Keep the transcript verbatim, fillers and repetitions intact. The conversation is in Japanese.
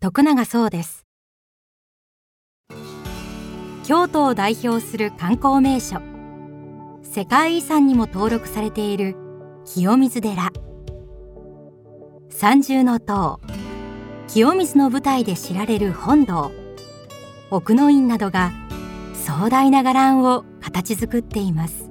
徳永壮です。京都を代表する観光名所、世界遺産にも登録されている清水寺。三重塔、清水の舞台で知られる本堂、奥の院などが壮大な伽藍を形作っています。